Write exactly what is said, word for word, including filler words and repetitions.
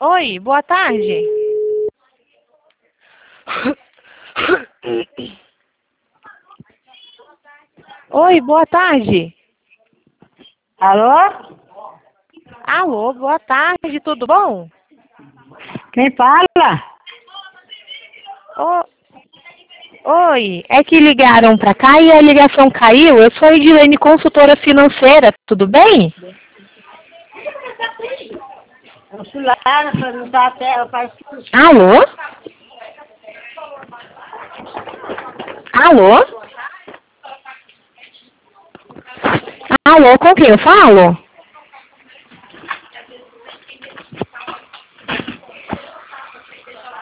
Oi, boa tarde. Oi, boa tarde. Alô? Alô, boa tarde, tudo bom? Quem fala? Ô, oi, é que ligaram pra cá e a ligação caiu. Eu sou a Edilene, consultora financeira, tudo bem? O celular, não tá até, parece que... Alô? Alô? Alô, com quem eu falo?